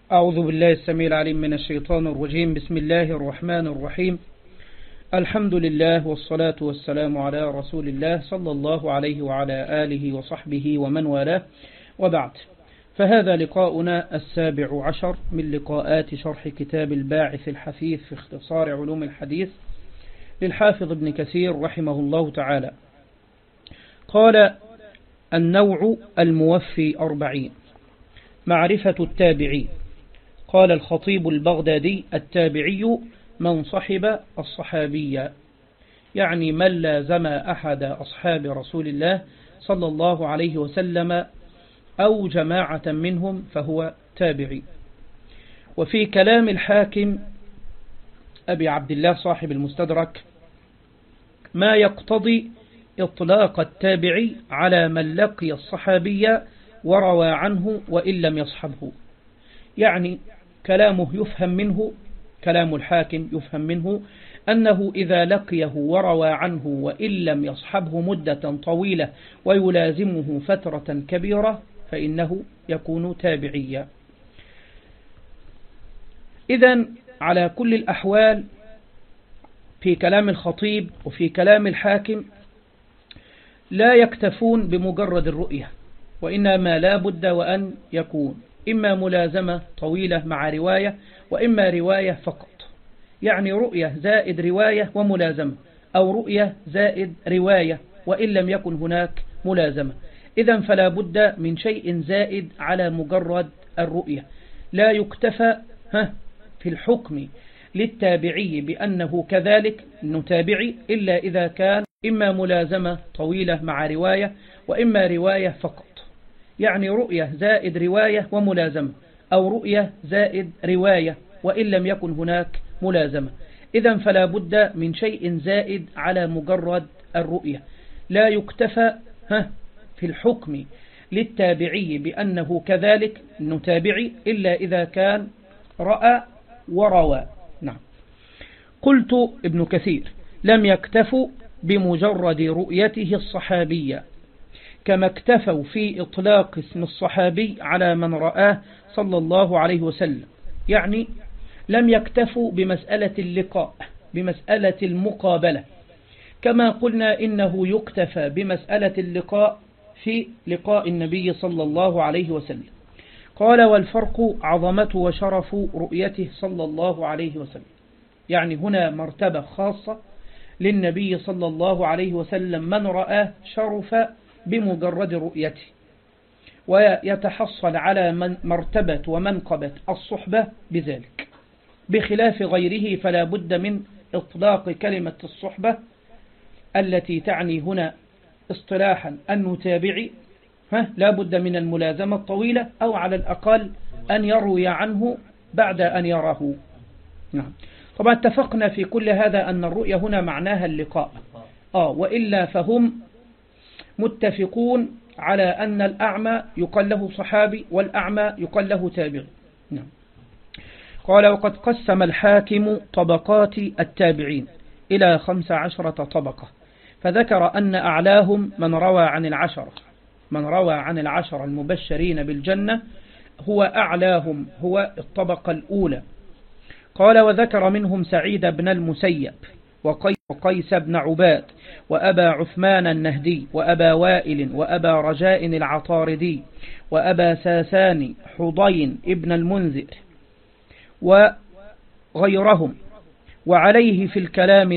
أعوذ بالله السميع العليم من الشيطان الرجيم. بسم الله الرحمن الرحيم. الحمد لله والصلاة والسلام على رسول الله صلى الله عليه وعلى آله وصحبه ومن والاه، وبعد، فهذا لقاؤنا 17 من لقاءات شرح كتاب الباعث الحثيث في اختصار علوم الحديث للحافظ ابن كثير رحمه الله تعالى. قال: النوع الموفي 40. معرفة التابعي. قال الخطيب البغدادي: التابعي من صحب الصحابية، يعني من لازم أحد أصحاب رسول الله صلى الله عليه وسلم أو جماعة منهم فهو تابعي. وفي كلام الحاكم أبي عبد الله صاحب المستدرك ما يقتضي إطلاق التابعي على من لقي الصحابية وروى عنه وإن لم يصحبه، يعني كلامه يفهم منه، كلام الحاكم يفهم منه أنه إذا لقيه وروى عنه وإن لم يصحبه مدة طويلة ويلازمه فترة كبيرة فإنه يكون تابعيا. إذن على كل الأحوال في كلام الخطيب وفي كلام الحاكم لا يكتفون بمجرد الرؤية، وإنما لا بد وأن يكون إما ملازمة طويلة مع رواية، وإما رواية فقط، يعني رؤية زائد رواية وملازمة، أو رؤية زائد رواية وإن لم يكن هناك ملازمة. إذن فلا بد من شيء زائد على مجرد الرؤية. لا يكتفى في الحكم للتابعي بأنه كذلك أنه تابعي إلا إذا كان إما ملازمة طويلة مع رواية، وإما رواية فقط، يعني رؤية زائد رواية وملازمة، أو رؤية زائد رواية وإن لم يكن هناك ملازمة. إذن فلا بد من شيء زائد على مجرد الرؤية. لا يكتفى في الحكم للتابعي بأنه كذلك أنه تابعي إلا إذا كان رأى وروى. نعم. قلت ابن كثير: لم يكتفوا بمجرد رؤيته الصحابية كما اكتفوا في إطلاق اسم الصحابي على من رآه صلى الله عليه وسلم، يعني لم يكتفوا بمسألة اللقاء، بمسألة المقابلة، كما قلنا إنه يكتفى بمسألة اللقاء في لقاء النبي صلى الله عليه وسلم. قال: والفرق عظمته وشرف رؤيته صلى الله عليه وسلم، يعني هنا مرتبة خاصة للنبي صلى الله عليه وسلم، من رآه شرف بمجرد رؤيته، ويتحصل على مرتبة ومنقبة الصحبة بذلك، بخلاف غيره فلا بد من إطلاق كلمة الصحبة التي تعني هنا اصطلاحا أنه تابعي، لا بد من الملازمة الطويلة، أو على الأقل أن يروي عنه بعد أن يراه. نعم. طبعا اتفقنا في كل هذا أن الرؤية هنا معناها اللقاء، وإلا فهم متفقون على أن الأعمى يقال له صحابي والأعمى يقال له تابعي. نعم. قال: وقد قسم الحاكم طبقات التابعين إلى 15 طبقة، فذكر أن أعلاهم من روى عن العشرة المبشرين بالجنة، هو أعلاهم، هو الطبقة الأولى. قال: وذكر منهم سعيد بن المسيب وقيس بن عباد وأبا عثمان النهدي وأبا وائل وأبا رجاء العطاردي وأبا ساسان حضين ابن المنذر وغيرهم. وعليه في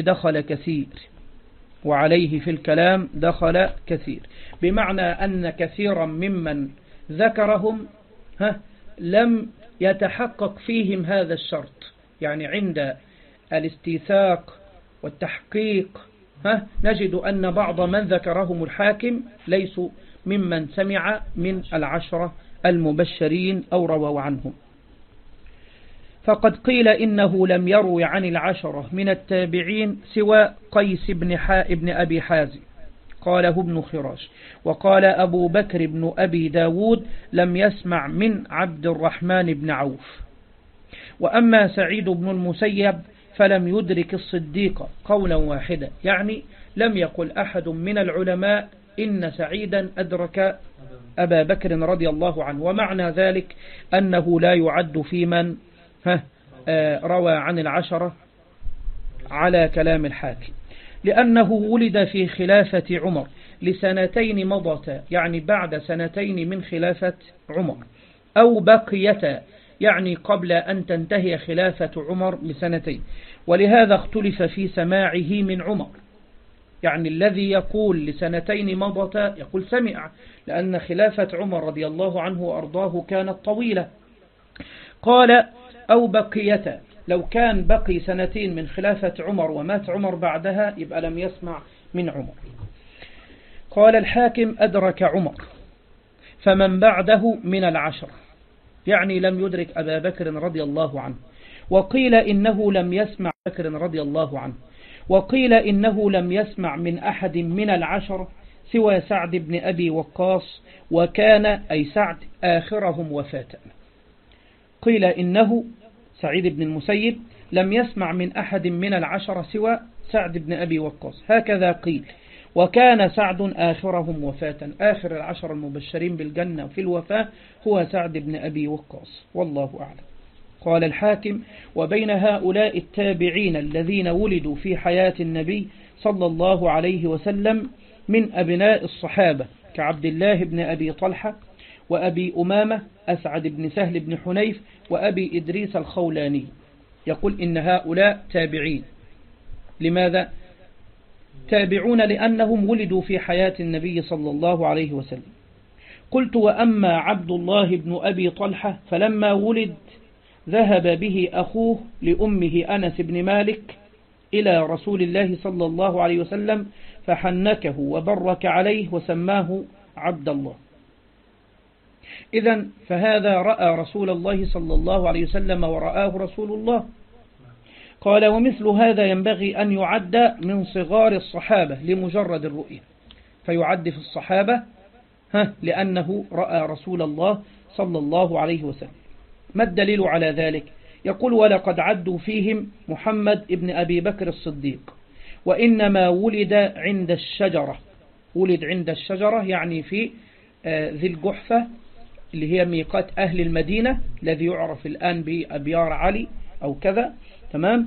الكلام دخل كثير، بمعنى أن كثيرا ممن ذكرهم لم يتحقق فيهم هذا الشرط، يعني عند الاستيثاق والتحقيق نجد أن بعض من ذكرهم الحاكم ليسوا ممن سمع من العشرة المبشرين أو رووا عنهم. فقد قيل إنه لم يروي عن العشرة من التابعين سوى قيس بن أبي حازم، قاله ابن خراش. وقال أبو بكر بن أبي داود: لم يسمع من عبد الرحمن بن عوف. وأما سعيد بن المسيب فلم يدرك الصديق قولا واحدا، يعني لم يقل أحد من العلماء إن سعيدا أدرك أبا بكر رضي الله عنه. ومعنى ذلك أنه لا يعد في من روى عن العشرة على كلام الحاكم، لأنه ولد في خلافة عمر لسنتين مضتا، يعني بعد سنتين من خلافة عمر، أو بقيتا يعني قبل أن تنتهي خلافة عمر بسنتين. ولهذا اختلف في سماعه من عمر، يعني الذي يقول لسنتين مضتا يقول سمع، لأن خلافة عمر رضي الله عنه وأرضاه كانت طويلة. قال أو بقيتا، لو كان بقي سنتين من خلافة عمر ومات عمر بعدها يبقى لم يسمع من عمر. قال الحاكم أدرك عمر فمن بعده من العشر، يعني لم يدرك أبا بكر رضي الله عنه. وقيل إنه لم يسمع بكر رضي الله عنه، وقيل إنه لم يسمع من أحد من العشر سوى سعد بن أبي وقاص، وكان أي سعد آخرهم وفاة. قيل إنه سعيد بن المسيب لم يسمع من أحد من العشر سوى سعد بن أبي وقاص، هكذا قيل. وكان سعد آخرهم وفاة، آخر العشر المبشرين بالجنة في الوفاة هو سعد بن أبي وقاص، والله أعلم. قال الحاكم وبين هؤلاء التابعين الذين ولدوا في حياة النبي صلى الله عليه وسلم من أبناء الصحابة كعبد الله بن أبي طلحة وأبي أمامة أسعد بن سهل بن حنيف وأبي إدريس الخولاني، يقول إن هؤلاء تابعين. لماذا؟ تابعون لأنهم ولدوا في حياة النبي صلى الله عليه وسلم. قلت وأما عبد الله بن أبي طلحة فلما ولد ذهب به أخوه لأمه أنس بن مالك إلى رسول الله صلى الله عليه وسلم فحنكه وبرك عليه وسماه عبد الله. إذن فهذا رأى رسول الله صلى الله عليه وسلم ورآه رسول الله. قال ومثل هذا ينبغي أن يعد من صغار الصحابة لمجرد الرؤية، فيعد في الصحابة لأنه رأى رسول الله صلى الله عليه وسلم. ما الدليل على ذلك؟ يقول ولقد عدوا فيهم محمد ابن أبي بكر الصديق، وإنما ولد عند الشجرة، ولد عند الشجرة يعني في ذي الجحفة اللي هي ميقات أهل المدينة الذي يعرف الآن بأبيار علي أو كذا، تمام.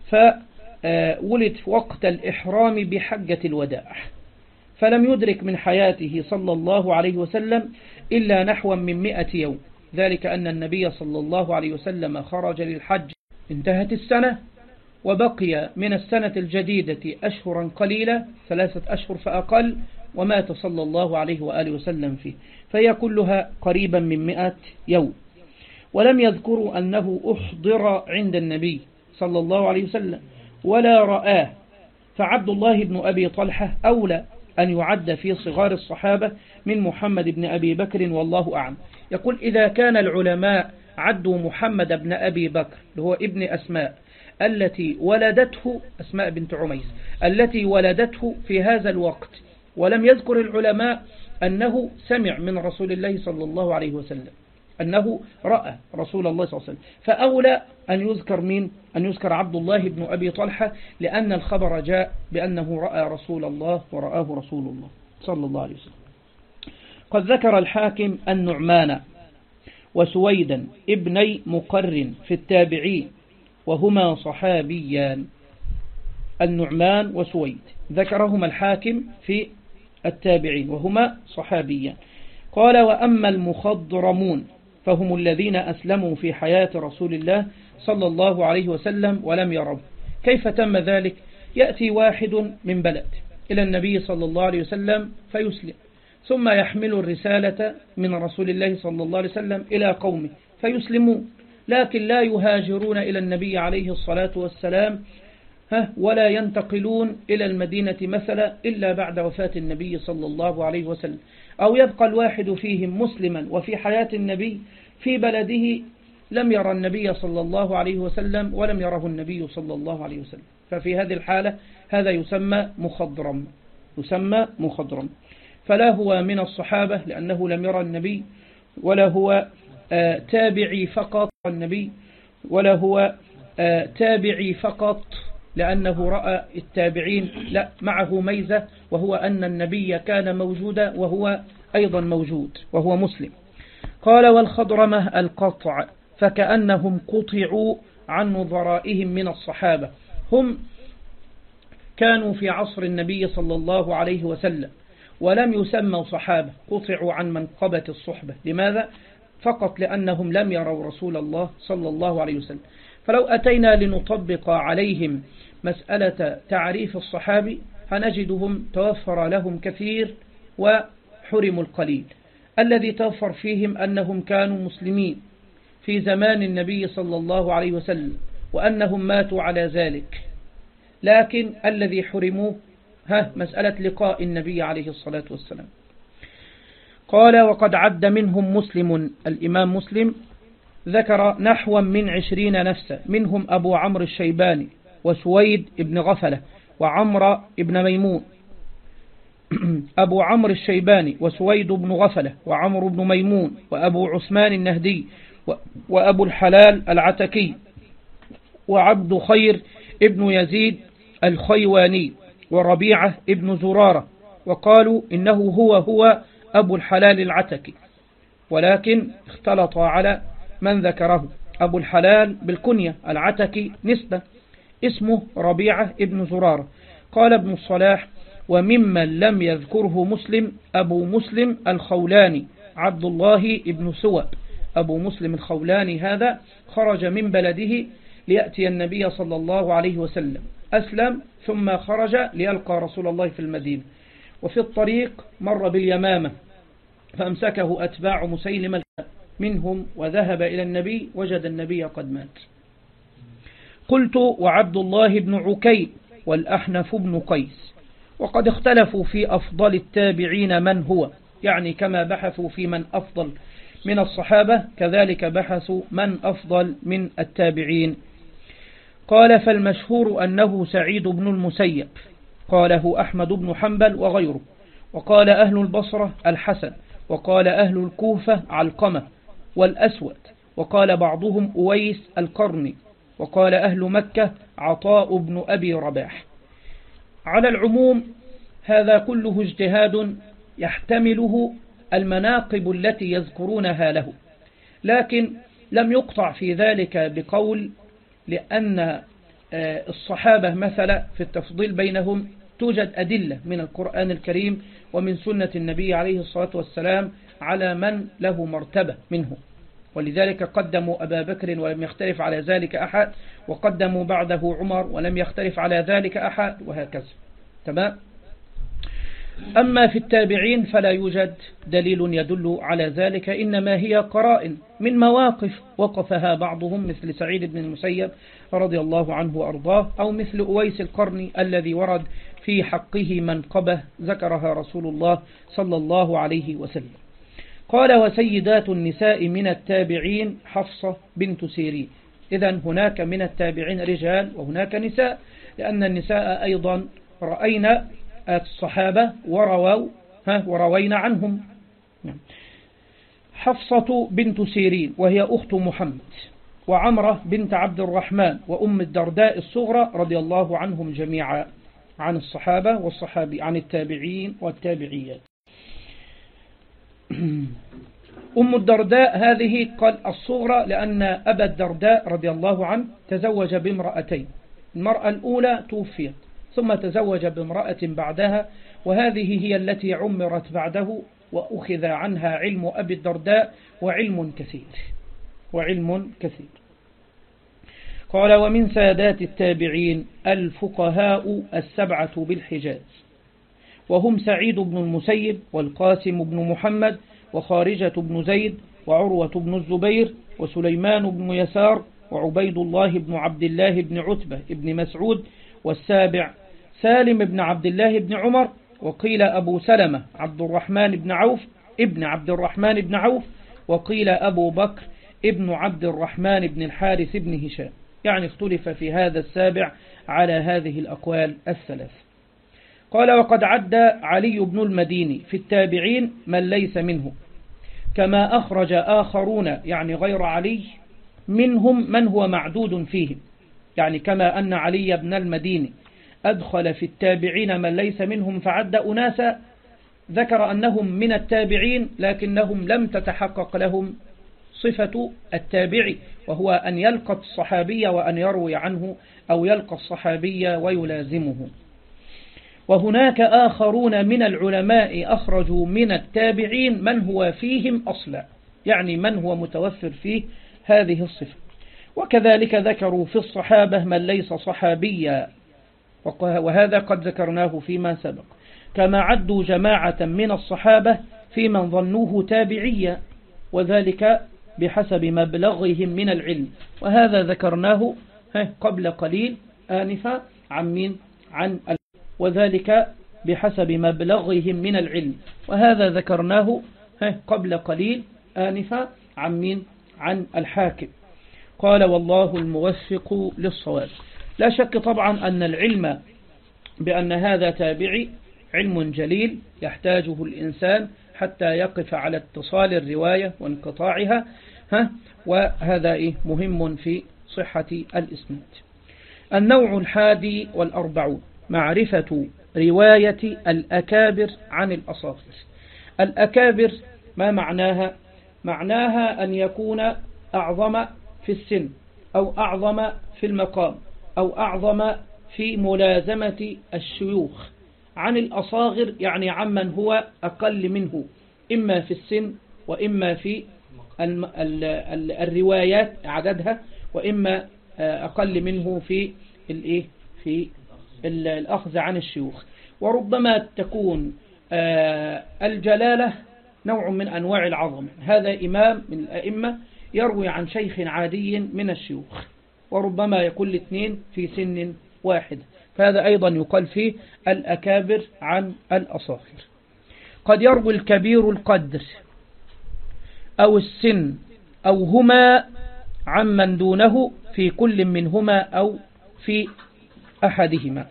فولد وقت الإحرام بحجة الوداع، فلم يدرك من حياته صلى الله عليه وسلم إلا نحو من 100 يوم، ذلك أن النبي صلى الله عليه وسلم خرج للحج انتهت السنة، وبقي من السنة الجديدة أشهرا قليلة 3 أشهر فأقل، ومات صلى الله عليه وآله وسلم فيه، فهي كلها قريبا من 100 يوم. ولم يذكروا أنه أحضر عند النبي صلى الله عليه وسلم ولا رآه، فعبد الله بن أبي طلحة أولى أن يعد في صغار الصحابة من محمد بن أبي بكر، والله أعلم. يقول إذا كان العلماء عدوا محمد بن أبي بكر اللي هو ابن أسماء التي ولدته أسماء بنت عميس التي ولدته في هذا الوقت، ولم يذكر العلماء أنه سمع من رسول الله صلى الله عليه وسلم أنه رأى رسول الله صلى الله عليه وسلم، فأولى أن يذكر مين؟ أن يذكر عبد الله بن أبي طلحة، لأن الخبر جاء بأنه رأى رسول الله ورآه رسول الله صلى الله عليه وسلم. قد ذكر الحاكم النعمان وسويدا ابني مقرن في التابعين وهما صحابيان. النعمان وسويد ذكرهما الحاكم في التابعين وهما صحابيان. قال وأما المخضرمون فهم الذين أسلموا في حياة رسول الله صلى الله عليه وسلم ولم يروا. كيف تم ذلك؟ يأتي واحد من بلد إلى النبي صلى الله عليه وسلم فيسلم، ثم يحمل الرسالة من رسول الله صلى الله عليه وسلم إلى قومه فيسلمون، لكن لا يهاجرون إلى النبي عليه الصلاة والسلام ولا ينتقلون إلى المدينة مثلا إلا بعد وفاة النبي صلى الله عليه وسلم، أو يبقى الواحد فيهم مسلما وفي حياة النبي في بلده لم يرى النبي صلى الله عليه وسلم ولم يره النبي صلى الله عليه وسلم، ففي هذه الحالة هذا يسمى مخضرم، يسمى مخضرم. فلا هو من الصحابة لأنه لم يرى النبي، ولا هو تابعي فقط النبي، ولا هو تابعي فقط لأنه رأى التابعين، لا، معه ميزة وهو أن النبي كان موجودا وهو أيضا موجود وهو مسلم. قال والخضرمة القطع، فكأنهم قطعوا عن نظرائهم من الصحابة. هم كانوا في عصر النبي صلى الله عليه وسلم ولم يسموا صحابة، قطعوا عن منقبة الصحبة. لماذا؟ فقط لأنهم لم يروا رسول الله صلى الله عليه وسلم. فلو أتينا لنطبق عليهم مسألة تعريف الصحابي هنجدهم توفر لهم كثير وحرموا القليل. الذي توفر فيهم أنهم كانوا مسلمين في زمان النبي صلى الله عليه وسلم وأنهم ماتوا على ذلك، لكن الذي حرموه مسألة لقاء النبي عليه الصلاة والسلام. قال وقد عد منهم مسلم، الإمام مسلم ذكر نحو من 20 نفسا، منهم أبو عمرو الشيباني وسويد بن غفلة وعمر بن ميمون. أبو عمرو الشيباني وسويد بن غفلة وعمر بن ميمون وأبو عثمان النهدي وأبو الحلال العتكي وعبد خير ابن يزيد الخيواني وربيعة ابن زرارة، وقالوا إنه هو أبو الحلال العتكي، ولكن اختلط على من ذكره. أبو الحلال بالكنية، العتكي نسبة، اسمه ربيعة ابن زرارة. قال ابن الصلاح وممن لم يذكره مسلم أبو مسلم الخولاني عبد الله ابن سوى. أبو مسلم الخولاني هذا خرج من بلده ليأتي النبي صلى الله عليه وسلم، أسلم ثم خرج ليلقى رسول الله في المدينة، وفي الطريق مر باليمامة فأمسكه أتباع مسيلمة منهم وذهب إلى النبي وجد النبي قد مات. قلت وعبد الله بن عكيم والأحنف بن قيس. وقد اختلفوا في أفضل التابعين من هو، يعني كما بحثوا في من أفضل من الصحابة كذلك بحثوا من أفضل من التابعين. قال فالمشهور أنه سعيد بن المسيب، قاله أحمد بن حنبل وغيره، وقال أهل البصرة الحسن، وقال أهل الكوفة علقمة والأسود، وقال بعضهم أويس القرني، وقال أهل مكة عطاء بن أبي رباح. على العموم هذا كله اجتهاد يحتمله المناقب التي يذكرونها له، لكن لم يقطع في ذلك بقول، لأن الصحابة مثلا في التفضيل بينهم توجد أدلة من القرآن الكريم ومن سنة النبي عليه الصلاة والسلام على من له مرتبة منه، ولذلك قدموا أبا بكر ولم يختلف على ذلك أحد، وقدموا بعده عمر ولم يختلف على ذلك أحد، وهكذا. تمام. أما في التابعين فلا يوجد دليل يدل على ذلك، إنما هي قرائن من مواقف وقفها بعضهم مثل سعيد بن المسيب رضي الله عنه وأرضاه، أو مثل أويس القرني الذي ورد في حقه منقبة ذكرها رسول الله صلى الله عليه وسلم. قال وسيدات النساء من التابعين حفصة بنت سيرين. إذن هناك من التابعين رجال وهناك نساء، لأن النساء أيضا رأينا الصحابة وروينا عنهم. حفصة بنت سيرين وهي أخت محمد، وعمرة بنت عبد الرحمن وأم الدرداء الصغرى رضي الله عنهم جميعا، عن الصحابة والصحابي، عن التابعين والتابعيات. أم الدرداء هذه قال الصغرى لأن أبا الدرداء رضي الله عنه تزوج بامرأتين، المرأة الأولى توفيت ثم تزوج بامرأة بعدها، وهذه هي التي عمرت بعده وأخذ عنها علم أبي الدرداء وعلم كثير. قال ومن سادات التابعين الفقهاء السبعة بالحجاز، وهم سعيد بن المسيب والقاسم بن محمد وخارجة بن زيد وعروة بن الزبير وسليمان بن يسار وعبيد الله بن عبد الله بن عتبة بن مسعود، والسابع سالم بن عبد الله بن عمر، وقيل أبو سلمة عبد الرحمن بن عوف ابن عبد الرحمن بن عوف، وقيل أبو بكر ابن عبد الرحمن بن الحارث بن هشام. يعني اختلف في هذا السابع على هذه الأقوال الثلاث. قال وقد عد علي بن المديني في التابعين من ليس منه، كما أخرج آخرون يعني غير علي منهم من هو معدود فيهم، يعني كما أن علي بن المديني أدخل في التابعين من ليس منهم فعد أناسا، ذكر أنهم من التابعين لكنهم لم تتحقق لهم صفة التابعي، وهو أن يلقى الصحابي وأن يروي عنه، أو يلقى الصحابي ويلازمه. وهناك آخرون من العلماء أخرجوا من التابعين من هو فيهم أصلا، يعني من هو متوفر فيه هذه الصفة. وكذلك ذكروا في الصحابة من ليس صحابيا، وهذا قد ذكرناه فيما سبق، كما عدوا جماعة من الصحابة في من ظنوه تابعيا، وذلك بحسب مبلغهم من العلم، وهذا ذكرناه قبل قليل آنفا وذلك بحسب مبلغهم من العلم، وهذا ذكرناه قبل قليل آنفا عن الحاكم. قال والله الموفق للصواب. لا شك طبعا أن العلم بأن هذا تابعي علم جليل يحتاجه الإنسان حتى يقف على اتصال الرواية وانقطاعها، وهذا مهم في صحة الإسناد. النوع 41 معرفة رواية الأكابر عن الأصاغر. الأكابر ما معناها؟ معناها أن يكون أعظم في السن، أو أعظم في المقام، أو أعظم في ملازمة الشيوخ. عن الأصاغر يعني عمن هو أقل منه، إما في السن وإما في الروايات عددها، وإما أقل منه في الأخذ عن الشيوخ. وربما تكون الجلالة نوع من أنواع العظمة، هذا إمام من الأئمة يروي عن شيخ عادي من الشيوخ، وربما يكون الاثنين في سن واحد، فهذا أيضا يقال فيه الأكابر عن الأصاغر. قد يروي الكبير القدر أو السن أو هما عمن دونه في كل منهما أو في أحدهما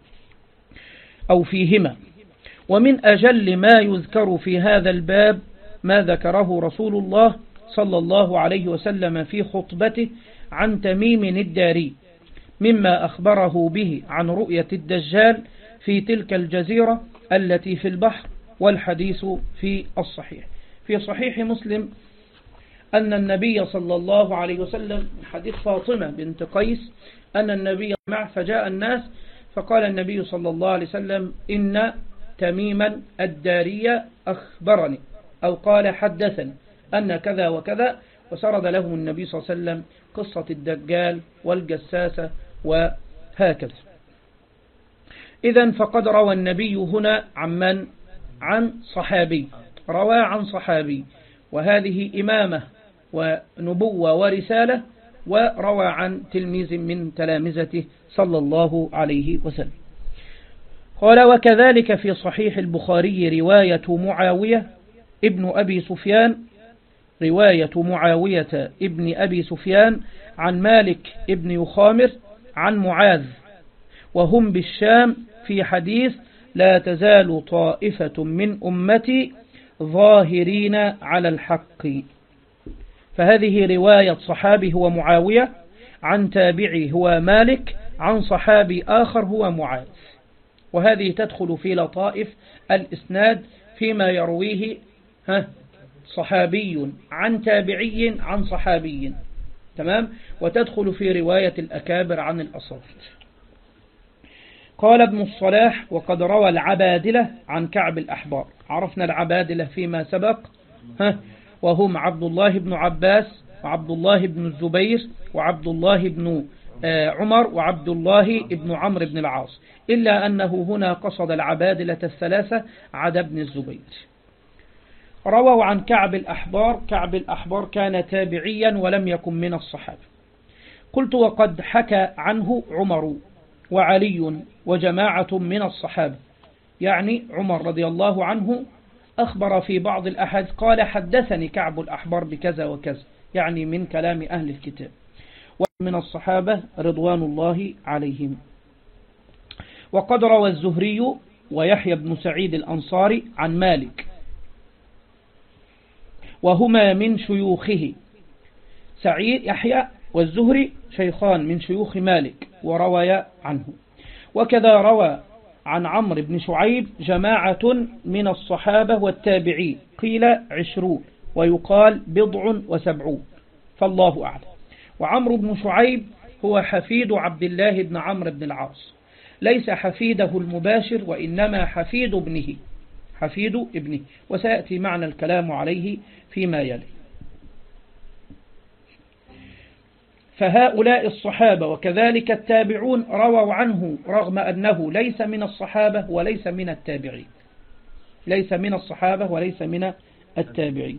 أو فيهما. ومن أجل ما يذكر في هذا الباب ما ذكره رسول الله صلى الله عليه وسلم في خطبته عن تميم الداري، مما أخبره به عن رؤية الدجال في تلك الجزيرة التي في البحر، والحديث في الصحيح. في صحيح مسلم أن النبي صلى الله عليه وسلم، حديث فاطمة بنت قيس، أن النبي معه فجاء الناس فقال النبي صلى الله عليه وسلم إن تميما الدارية أخبرني، أو قال حدثني أن كذا وكذا، وسرد لهم النبي صلى الله عليه وسلم قصة الدجال والجساسة وهكذا. إذن فقد روى النبي هنا عن صحابي، روى عن صحابي، وهذه إمامة ونبوة ورسالة، وروى عن تلميذ من تلامذته صلى الله عليه وسلم. قال وكذلك في صحيح البخاري رواية معاوية ابن أبي سفيان، رواية معاوية ابن أبي سفيان عن مالك ابن يخامر عن معاذ، وهم بالشام، في حديث لا تزال طائفة من أمتي ظاهرين على الحق. فهذه رواية صحابي هو معاوية، عن تابعي هو مالك، عن صحابي آخر هو معاذ. وهذه تدخل في لطائف الإسناد فيما يرويه صحابي عن تابعي عن صحابي، تمام، وتدخل في رواية الأكابر عن الأصاغر. قال ابن الصلاح وقد روى العبادلة عن كعب الأحبار. عرفنا العبادلة فيما سبق، وهم عبد الله بن عباس وعبد الله بن الزبير وعبد الله بن عمر وعبد الله بن عمرو بن العاص، إلا أنه هنا قصد العبادلة الثلاثة عدا بن الزبير. رووا عن كعب الأحبار. كعب الأحبار كان تابعيا ولم يكن من الصحابة. قلت وقد حكى عنه عمر وعلي وجماعة من الصحابة، يعني عمر رضي الله عنه أخبر في بعض الأحاديث قال حدثني كعب الأحبار بكذا وكذا، يعني من كلام أهل الكتاب، ومن الصحابة رضوان الله عليهم. وقد روى الزهري ويحيى بن سعيد الأنصاري عن مالك، وهما من شيوخه. سعيد يحيى والزهري شيخان من شيوخ مالك وروي عنه. وكذا روى عن عمرو بن شعيب جماعة من الصحابة والتابعين، قيل 20 ويقال 70، فالله أعلم. وعمرو بن شعيب هو حفيد عبد الله بن عمرو بن العاص، ليس حفيده المباشر وإنما حفيد ابنه، وسيأتي معنا الكلام عليه فيما يلي. فهؤلاء الصحابة وكذلك التابعون رووا عنه رغم أنه ليس من الصحابة وليس من التابعين، ليس من الصحابة وليس من التابعين،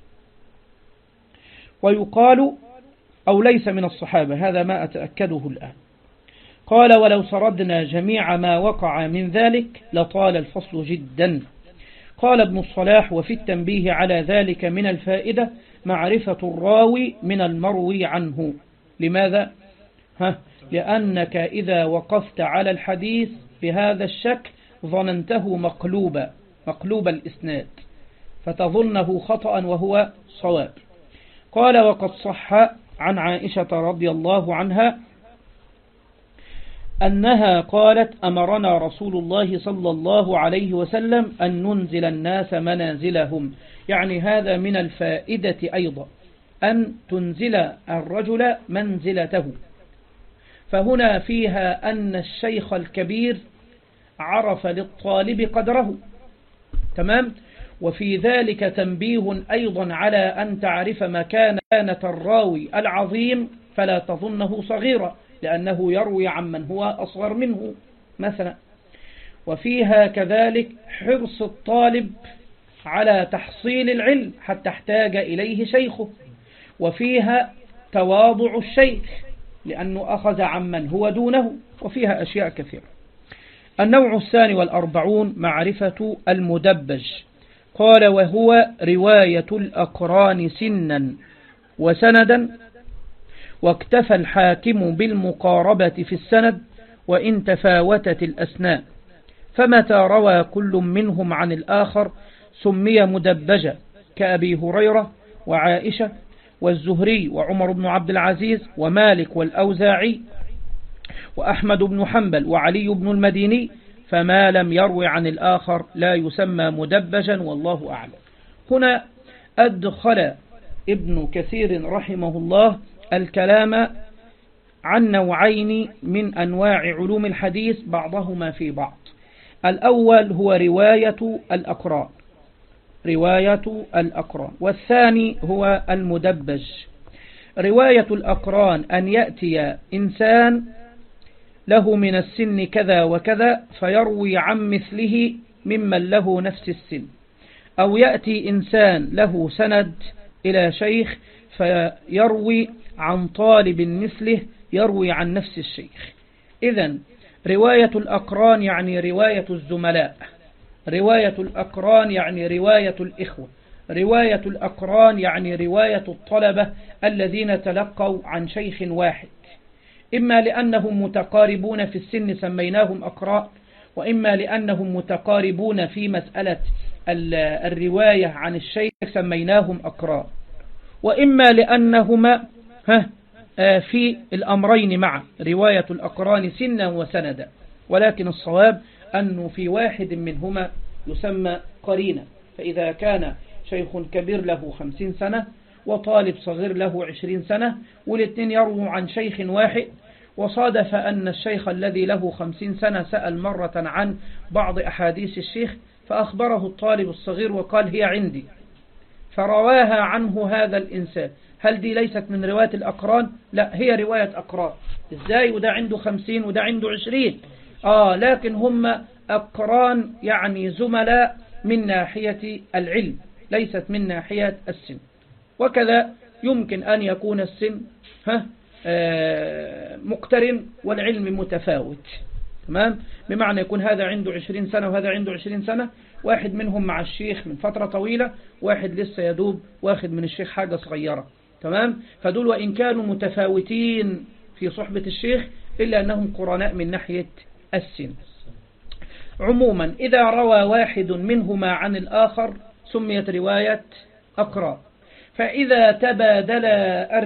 ويقال أو ليس من الصحابة، هذا ما أتأكده الآن. قال: ولو سردنا جميع ما وقع من ذلك لطال الفصل جدا. قال ابن الصلاح: وفي التنبيه على ذلك من الفائدة معرفة الراوي من المروي عنه. لماذا؟ لأنك إذا وقفت على الحديث بهذا الشكل ظننته مقلوب الإسناد، فتظنه خطأ وهو صواب. قال: وقد صح عن عائشة رضي الله عنها أنها قالت: أمرنا رسول الله صلى الله عليه وسلم أن ننزل الناس منازلهم. يعني هذا من الفائدة أيضا، أن تنزل الرجل منزلته. فهنا فيها أن الشيخ الكبير عرف للطالب قدره، تمام. وفي تنبيه تنبيه أيضا على أن تعرف مكانة الراوي العظيم فلا تظنه صغيرا، لأنه يروي عمن هو أصغر منه مثلا. وفيها كذلك حرص الطالب على تحصيل العلم حتى احتاج إليه شيخه. وفيها تواضع الشيخ لأنه أخذ عمن هو دونه. وفيها أشياء كثيرة. النوع 42 معرفة المدبج. قال: وهو رواية الأقران سنا وسندا، واكتفى الحاكم بالمقاربة في السند وإن تفاوتت الأسناد، فمتى روى كل منهم عن الآخر سمي مدبجا، كأبي هريرة وعائشة والزهري وعمر بن عبد العزيز ومالك والأوزاعي وأحمد بن حنبل وعلي بن المديني، فما لم يروي عن الآخر لا يسمى مدبجا، والله أعلم. هنا أدخل ابن كثير رحمه الله الكلام عن نوعين من أنواع علوم الحديث بعضهما في بعض. الأول هو رواية الأقران، والثاني هو المدبج. رواية الأقران أن يأتي إنسان له من السن كذا وكذا فيروي عن مثله ممن له نفس السن، أو يأتي إنسان له سند إلى شيخ فيروي عن طالب مثله يروي عن نفس الشيخ. إذن رواية الأقران يعني رواية الزملاء، رواية الأقران يعني رواية الإخوة، رواية الأقران يعني رواية الطلبة الذين تلقوا عن شيخ واحد، إما لأنهم متقاربون في السن سميناهم أقراء، وإما لأنهم متقاربون في مسألة الرواية عن الشيخ سميناهم أقراء، وإما لأنهما في الأمرين معا، رواية الأقران سنا وسندا، ولكن الصواب أنه في واحد منهما يسمى قرينا. فإذا كان شيخ كبير له 50 سنة وطالب صغير له 20 سنة والاثنين يرووا عن شيخ واحد، وصادف أن الشيخ الذي له 50 سنة سأل مرة عن بعض أحاديث الشيخ فأخبره الطالب الصغير وقال: هي عندي، فرواها عنه هذا الإنسان. هل دي ليست من رواية الأقران؟ لا، هي رواية أقران. إزاي؟ وده عنده 50 وده عنده 20. لكن هم أقران يعني زملاء من ناحية العلم ليست من ناحية السن. وكذا يمكن أن يكون السن مقترن والعلم متفاوت، تمام؟ بمعنى يكون هذا عنده 20 سنة وهذا عنده 20 سنة، واحد منهم مع الشيخ من فترة طويلة، واحد لسه يدوب واخد من الشيخ حاجة صغيرة، تمام؟ فدول وإن كانوا متفاوتين في صحبة الشيخ إلا أنهم قرناء من ناحية السن. عموما إذا روى واحد منهما عن الآخر سميت رواية أقران. فإذا تبادل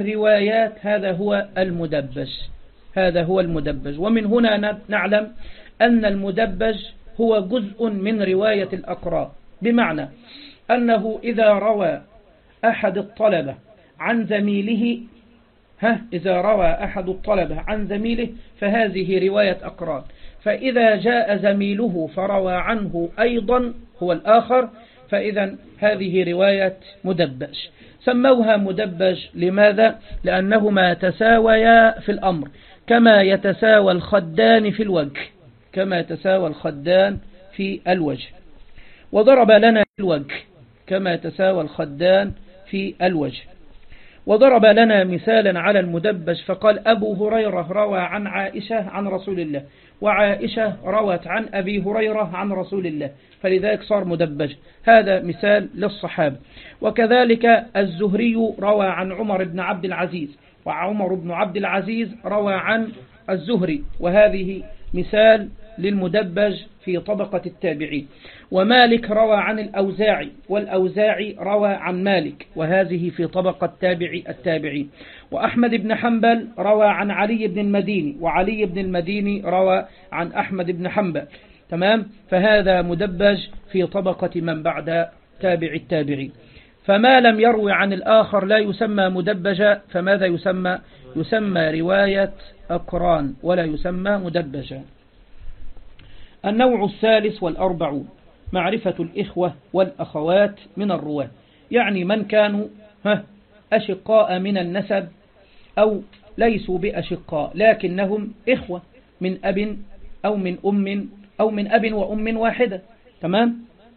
الروايات هذا هو المدبج. ومن هنا نعلم أن المدبج هو جزء من رواية الأقراء، بمعنى أنه إذا روى أحد الطلبة عن زميله إذا روى أحد الطلبة عن زميله فهذه رواية أقران، فإذا جاء زميله فروى عنه أيضا هو الآخر فإذا هذه رواية مدبج. سموها مدبج لماذا؟ لأنهما يتساويا في الأمر كما يتساوى الخدان في الوجه، كما يتساوى الخدان في الوجه. وضرب لنا الوجه كما يتساوى الخدان في الوجه. وضرب لنا مثالا على المدبج فقال أبو هريرة روى عن عائشة عن رسول الله، وعائشة روت عن أبي هريرة عن رسول الله، فلذلك صار مدبج. هذا مثال للصحابة. وكذلك الزهري روى عن عمر بن عبد العزيز، وعمر بن عبد العزيز روى عن الزهري، وهذه مثال للمدبج في طبقة التابعين. ومالك روى عن الأوزاعي، والأوزاعي روى عن مالك، وهذه في طبقة التابعين. وأحمد بن حنبل روى عن علي بن المديني، وعلي بن المديني روى عن أحمد بن حنبل. تمام؟ فهذا مدبج في طبقة من بعد تابع التابعين. فما لم يروي عن الآخر لا يسمى مدبجا، فماذا يسمى؟ يسمى رواية أقران ولا يسمى مدبجا. النوع الثالث والأربعون معرفة الإخوة والأخوات من الرواة، يعني من كانوا أشقاء من النسب أو ليسوا بأشقاء لكنهم إخوة من أب أو من أم أو من أب وأم واحدة. تمام؟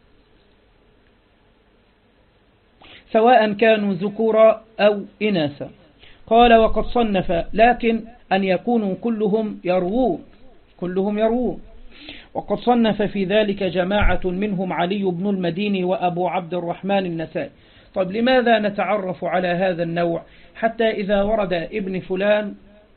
سواء كانوا ذكورا أو إناثا. قال وقد صنف، لكن أن يكونوا كلهم يروون. وقد صنف في ذلك جماعة منهم علي بن المديني وأبو عبد الرحمن النسائي. طب لماذا نتعرف على هذا النوع؟ حتى إذا ورد ابن فلان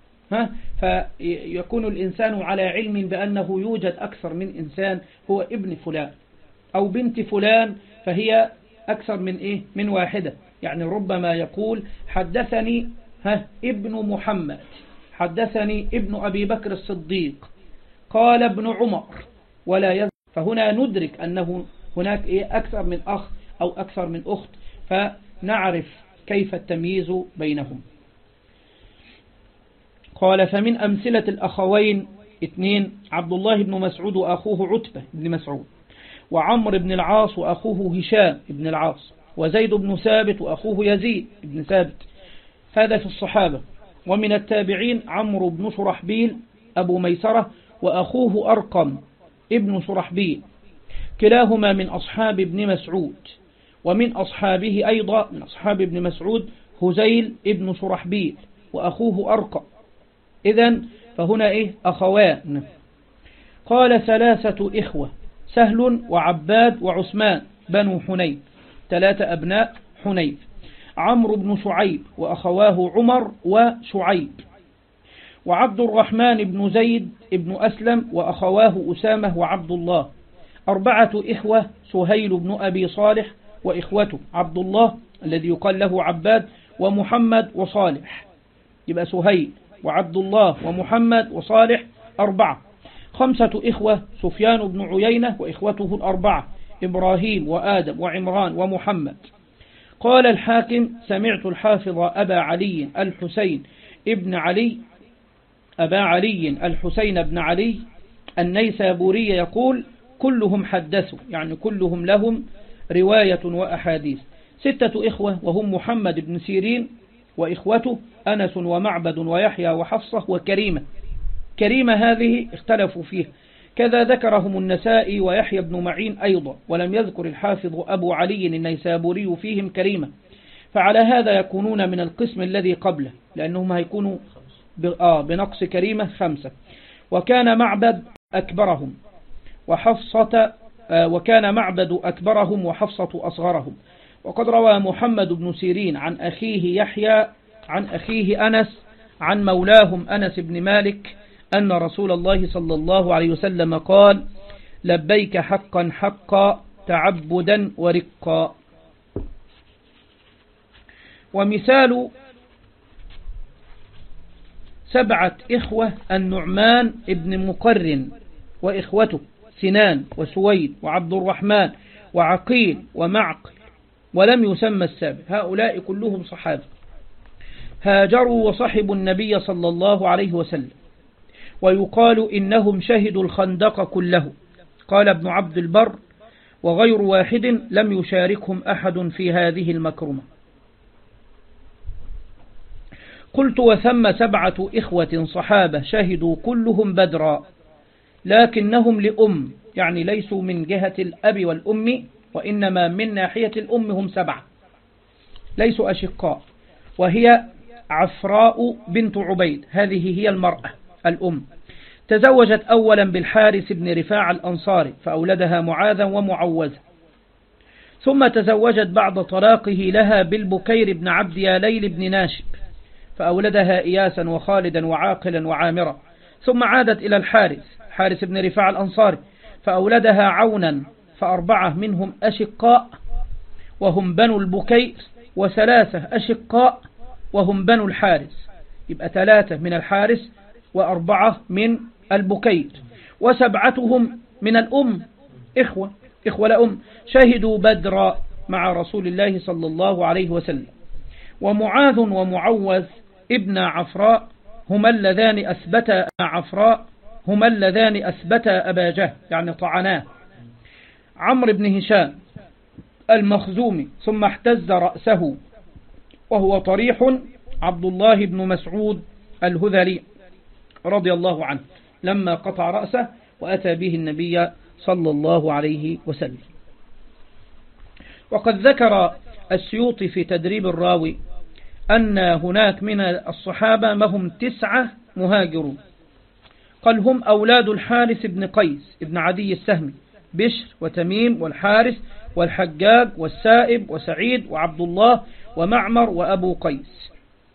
فيكون الإنسان على علم بأنه يوجد أكثر من إنسان هو ابن فلان، أو بنت فلان فهي أكثر من واحدة. يعني ربما يقول حدثني ابن محمد، حدثني ابن أبي بكر الصديق، قال ابن عمر، ولا يذكر. فهنا ندرك أنه هناك أكثر من أخ أو أكثر من أخت، فنعرف كيف التمييز بينهم. قال فمن أمثلة الأخوين 2 عبد الله بن مسعود وأخوه عتبة بن مسعود، وعمر بن العاص وأخوه هشام بن العاص، وزيد بن ثابت وأخوه يزيد بن ثابت. هذا في الصحابة. ومن التابعين عمرو بن شرحبيل أبو ميسرة وأخوه أرقم ابن شرحبيل، كلاهما من أصحاب ابن مسعود. ومن أصحابه أيضا من أصحاب ابن مسعود هزيل ابن شرحبيل وأخوه أرقم. إذن فهنا أخوان. قال 3 إخوة، سهل وعباد وعثمان بنو حنيف، 3 أبناء حنيف. عمرو بن شعيب وأخواه عمر وشعيب، وعبد الرحمن بن زيد بن أسلم وأخواه أسامة وعبد الله. 4 إخوة، سهيل بن أبي صالح وإخوته عبد الله الذي يقال له عباد ومحمد وصالح، يبقى سهيل وعبد الله ومحمد وصالح 4. 5 إخوة، سفيان بن عيينة وإخوته 4 إبراهيم وآدم وعمران ومحمد. قال الحاكم سمعت الحافظ أبا علي الحسين بن علي النيسابوري يقول كلهم حدثوا، يعني كلهم لهم رواية وأحاديث. 6 إخوة وهم محمد بن سيرين وإخوته أنس ومعبد ويحيى وحفصة وكريمة. كريمة هذه اختلفوا فيه، كذا ذكرهم النسائي ويحيى بن معين أيضا، ولم يذكر الحافظ أبو علي النيسابوري فيهم كريمة. فعلى هذا يكونون من القسم الذي قبله، لأنهم هيكونوا بنقص كريمة 5. وكان معبد أكبرهم وحفصة أصغرهم. وقد روى محمد بن سيرين عن أخيه يحيى عن أخيه أنس عن مولاهم أنس بن مالك أن رسول الله صلى الله عليه وسلم قال لبيك حقا حقا تعبدا ورقا. ومثال 7 إخوة النعمان ابن مقرن وإخوته سنان وسويد وعبد الرحمن وعقيل ومعقل، ولم يسمى السابع. هؤلاء كلهم صحابة هاجروا وصحبوا النبي صلى الله عليه وسلم، ويقال إنهم شهدوا الخندق كله. قال ابن عبد البر: وغير واحد لم يشاركهم أحد في هذه المكرمة. قلت: وثم 7 إخوة صحابة شهدوا كلهم بدرا، لكنهم لأم، يعني ليسوا من جهة الأب والأم، وإنما من ناحية الأم هم 7، ليسوا أشقاء، وهي عفراء بنت عبيد، هذه هي المرأة الأم. تزوجت أولا بالحارث بن رفاع الأنصاري فأولدها معاذا ومعوذا، ثم تزوجت بعد طلاقه لها بالبكير بن عبد ياليل بن ناشب فأولدها إياسا وخالدا وعاقلا وعامرا، ثم عادت إلى حارث بن رفاع الأنصاري فأولدها عونا، ف4 منهم أشقاء وهم بنو البكير، و3 أشقاء وهم بنو الحارث، يبقى 3 من الحارث و4 من البكير، و7 من الأم، إخوة لأم، شهدوا بدرا مع رسول الله صلى الله عليه وسلم. ومعاذ ومعوذ ابن عفراء هما اللذان أثبتا أبا جهل، يعني طعناه. عمرو بن هشام المخزومي ثم احتز رأسه وهو طريح عبد الله بن مسعود الهذلي رضي الله عنه لما قطع رأسه وأتى به النبي صلى الله عليه وسلم. وقد ذكر السيوطي في تدريب الراوي أن هناك من الصحابة ما هم 9 مهاجرون، قال: هم أولاد الحارث بن قيس ابن عدي السهمي، بشر وتميم والحارث والحجاج والسائب وسعيد وعبد الله ومعمر وأبو قيس.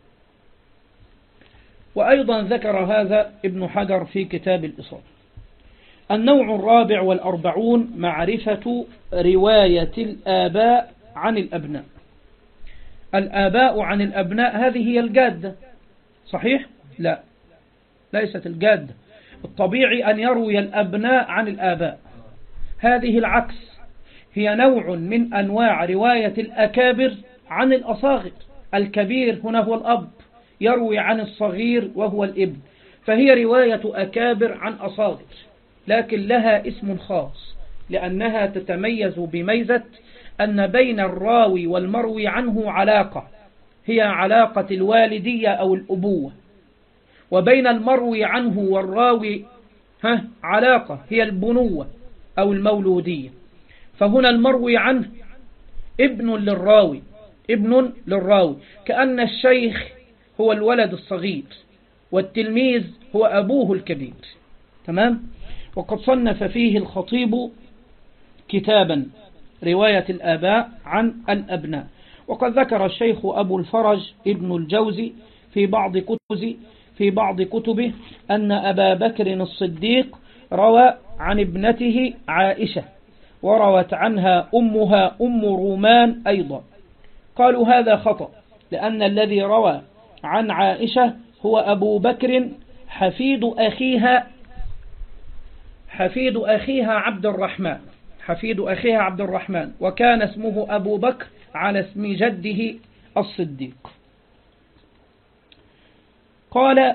وأيضا ذكر هذا ابن حجر في كتاب الإصابة. النوع 44 معرفة رواية الآباء عن الأبناء. الآباء عن الأبناء هذه هي الجادة، صحيح؟ لا، ليست الجادة. الطبيعي أن يروي الأبناء عن الآباء، هذه العكس، هي نوع من أنواع رواية الأكابر عن الأصاغر. الكبير هنا هو الأب يروي عن الصغير وهو الابن، فهي رواية أكابر عن أصاغر، لكن لها اسم خاص لأنها تتميز بميزة أن بين الراوي والمروي عنه علاقة، هي علاقة الوالدية أو الأبوة، وبين المروي عنه والراوي علاقة هي البنوة أو المولودية. فهنا المروي عنه ابن للراوي، كأن الشيخ هو الولد الصغير والتلميذ هو أبوه الكبير. تمام؟ وقد صنف فيه الخطيب كتابا رواية الآباء عن الأبناء. وقد ذكر الشيخ أبو الفرج ابن الجوزي في بعض كتبه أن أبا بكر الصديق روى عن ابنته عائشة، وروت عنها أمها أم رومان أيضا. قالوا هذا خطأ، لأن الذي روى عن عائشة هو أبو بكر حفيد أخيها عبد الرحمن، وكان اسمه أبو بكر على اسم جده الصديق. قال: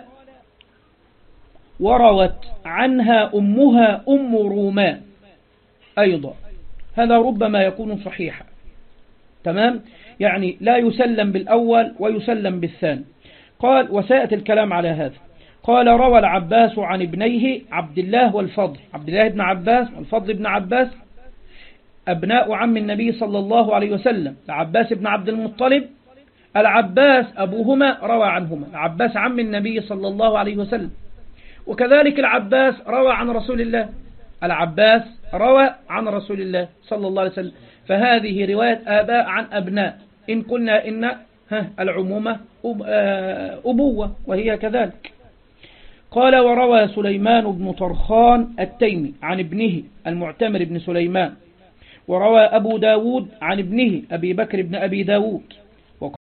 وروت عنها أمها أم رومان أيضا، هذا ربما يكون صحيحا. تمام؟ يعني لا يسلم بالأول ويسلم بالثاني. قال: وسيأتي الكلام على هذا. قال: روى العباس عن ابنيه عبد الله والفضل، عبد الله بن عباس والفضل بن عباس أبناء عم النبي صلى الله عليه وسلم، العباس بن عبد المطلب، العباس أبوهما روى عنهما، العباس عم النبي صلى الله عليه وسلم، وكذلك العباس روى عن رسول الله، العباس روى عن رسول الله صلى الله عليه وسلم. فهذه رواية آباء عن أبناء، إن قلنا إن العمومة أبوة، وهي كذلك. قال: وروى سليمان بن طرخان التيمي عن ابنه المعتمر بن سليمان، وروى أبو داود عن ابنه أبي بكر بن أبي داود،